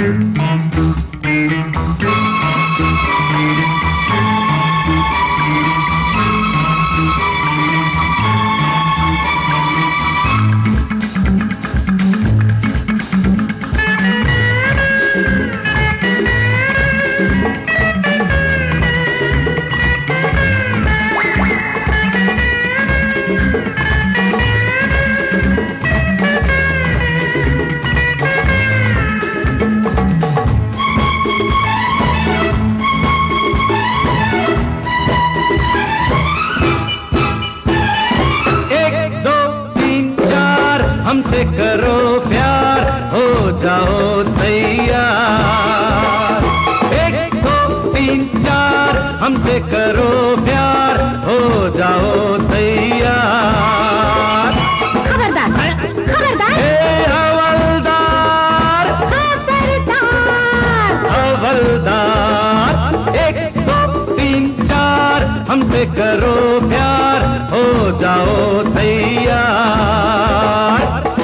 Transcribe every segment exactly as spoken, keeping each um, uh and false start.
हमसे करो प्यार, हो जाओ तैयार। एक दो तीन चार हमसे करो प्यार, हो जाओ तैयार। खबरदार खबरदार हे हवलदार खबरदार हवलदार। एक दो तीन चार हमसे करो प्यार, हो जाओ तैयार।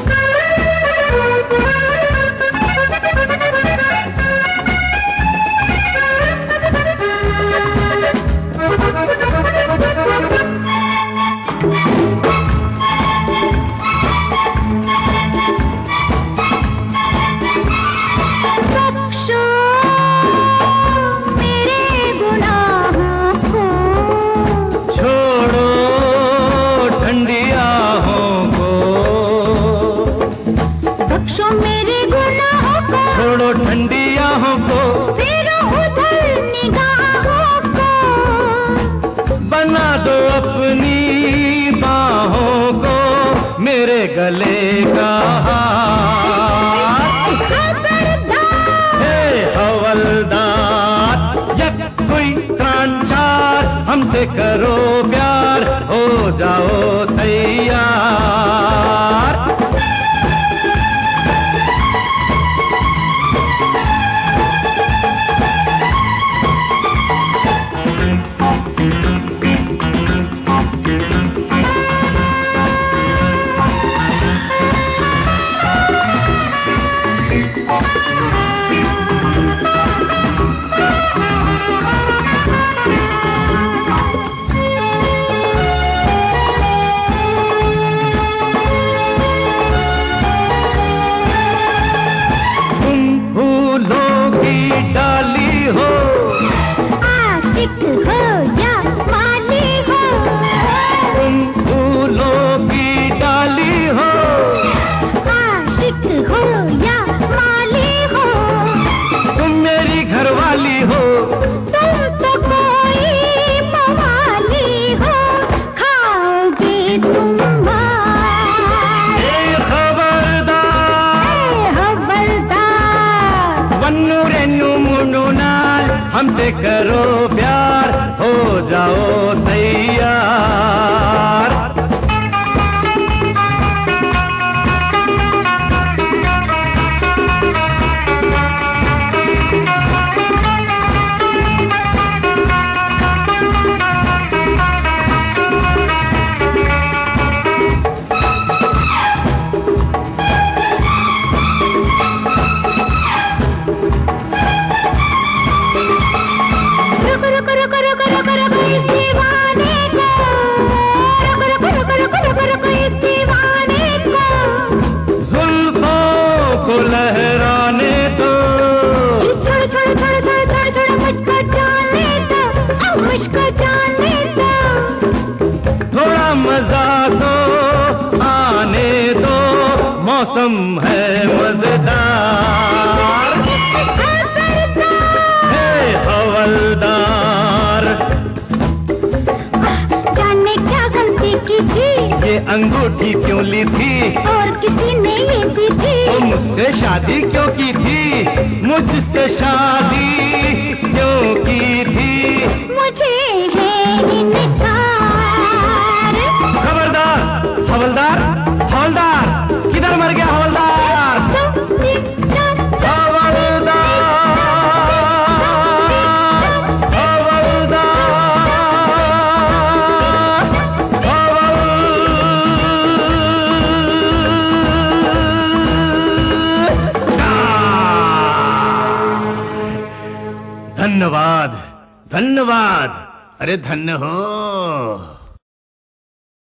मेरे गुनाहों को छोड़ो ठंडी आहों को, फेरो उधर निगाहों को, बना दो अपनी बाहों को मेरे गले का हार। हे हवलदार एक कोई त्राण चार हमसे करो प्यार, हो जाओ तैयार। डाली हो, आशिक हो या माली हो, तुम फूलों की डाली हो, आशिक हो या माली हो, तुम मेरी घरवाली हो, तुम तो कोई मवाली हो, खाओगे तुम मार। ए खबरदार खबरदार वन्नू रेन्नू मुन्नू नाल हमसे करो प्यार, हो जाओ तैयार। लहराने दो, छोड़ छोड़ छोड़ छोड़ छोड़ छोड़ मुझको जाने दो, अब मुझको जाने दो, थोड़ा मजा तो आने दो, मौसम है मजेदार। हे हवलदार जाने क्या गलती की थी, ये अंगूठी क्यों ली थी, और किसी ने ये दी थी, तो मुझसे शादी क्यों की थी, मुझसे शादी क्यों की थी, मुझे है इनकार। खबरदार हवलदार हवलदार किधर मर गया हवलदार। Ah! धन्यवाद, धन्यवाद। अरे धन्य हो।